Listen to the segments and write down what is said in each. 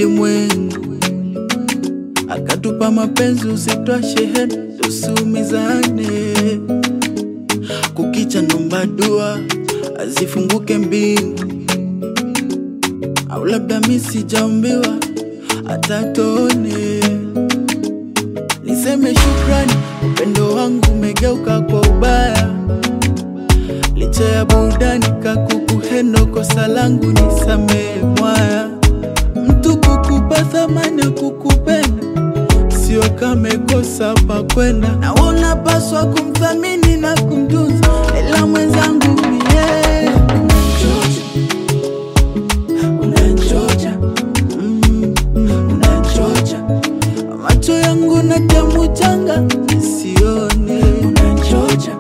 ulimwengu, akatupa mapenzi usitwashe hena tusiumizane. Kukicha nomba dua azifunguke mbingu, au labda mimi sijaombewa hata tone. Niseme shukrani, upendo wangu umegeuka kwa ubaya. Licha ya burudani kakukuhendo, kosa langu nisamehe mwaya. Mtu kukupa thamani kukupenda, sio kamekosa pa kwenda. Na unapaswa kumthamini na kumtunza, ila mwenzangu mie unanchocha, unanchocha. Macho yangu na damu changa sione, unanchocha,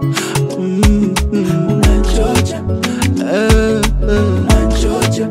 unanchocha, unanchocha.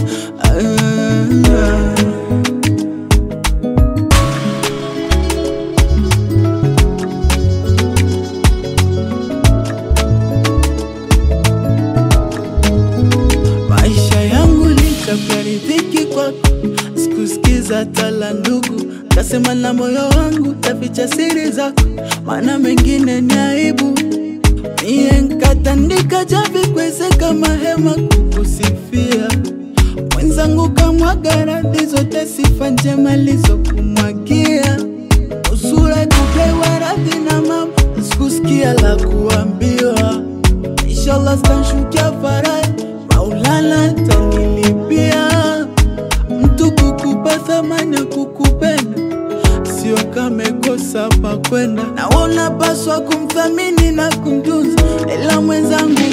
Maisha yangu likaparidhiki kwako, sikusikiza tala ndugu. Kasema na moyo wangu taficha siri zako, maana mengine ni aibu. Mie nkatandika javi kwezeka mahema kukusifia. Mwenzangu kamwaga radhi zote sifa njema lizo kumwagia. Usura kupewa radhi na mama, sikusikia la kuambiwa. Inshallah stanshukia farai, Maulana tanilipia. Mtu kukupa thamani kukupenda, sio kamekosa pa kwenda. Na unapaswa kumthamini na kumtunza, ila mwenzangu